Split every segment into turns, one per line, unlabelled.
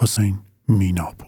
حسین میناپور.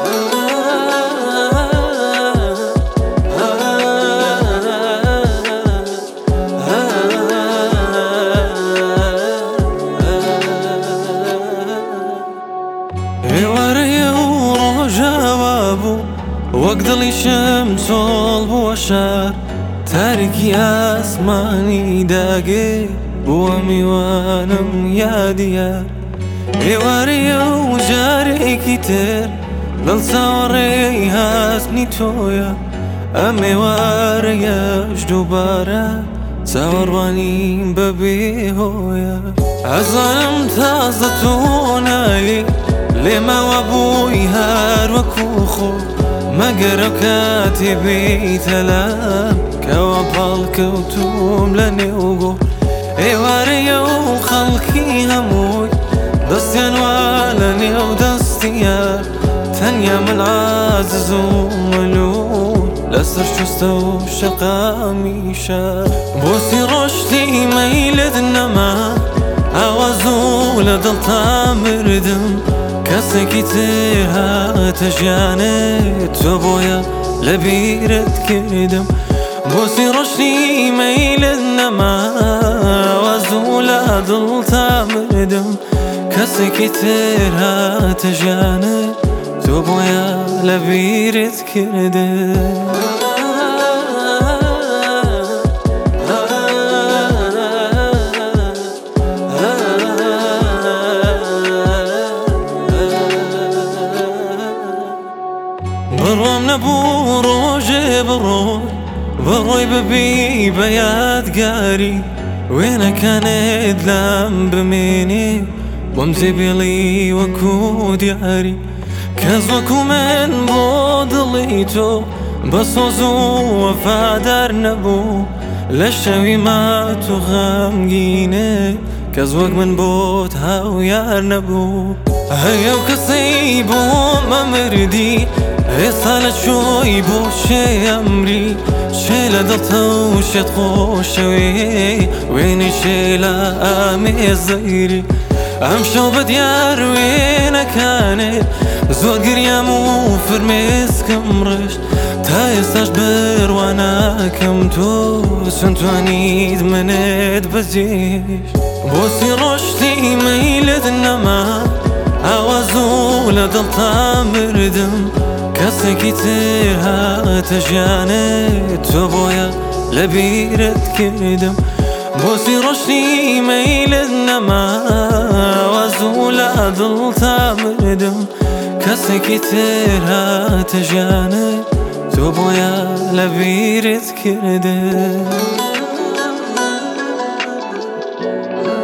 وەکدڵی شەم چۆڵ بووە شار تاریکی ئاسمانی داگێ بووە میوانم یادیە ئێوارەیە و جارێکی تر دڵ چاوەڕێی هاتنی تۆیە ئەم ئێوارەیەش دووبارە چاوەڕوانیم بەبێ هۆیە ئەزانم تازە تۆ ناوی لێماوە بووی هەر وەکو خۆ مەگەر ئەو کاتێ بێیتە لام کەوە پاڵکەوتوم لە نێوگۆ ئێوارەیە و خەڵکی هەمووی دەستیان وا لە نێو دەستیە تەنیا من عاجز و مەلوول لەسەر شوستە و شەقامی شار بۆسی ڕۆشتی مەیلت نەما ئاوازوو لە دڵتا مردم کەسێکی تر هاتە ژیانێت تۆ بۆیە لەبیرت کردم بۆسی ڕۆشتی مەیلت نەما ئاوازوو لە دڵتا مردم کەسێکی تر هاتە ژیانێت تۆ بۆیە لەبیرت کردم بڕۆم نەبوو ڕۆژێ بڕۆی ببی بە یادگاری وێنەکانت لام بمێنێ بۆم جێبێڵی وەکو دیاری کەس وەکو من بۆ دڵی تۆ بە سۆز و وەفادار نەبوو لە شەوی مات و غەمگینێ کەس وەک من بۆت هاویار نەبوو هەیە و کەسەی بۆ مەمردی ئێستا لە چۆی بۆ شێمری شێ لە دڵتە و شێت خۆشەوێ وێنی شێ لە ئامێزەیری ئەم شەو بە دیار وێنەکانێت زۆر گریام و فرمێسکم ڕشت تا ئێستاش بڕواناکەم تۆ چۆن توانیت منت بەجێشت بۆسی ڕۆشتی مەیلت نەما ئاوازوو لە دڵتا مردم کەسێکی تر هاتە ژیانێت تۆ بۆیە لەبیرت کردم بۆسی ڕۆشتی مەیلت نەما ئاوازوو لە دڵتا مردم کەسێکی تر هاتە ژیانێت تۆ بۆیە لەبیرت کردم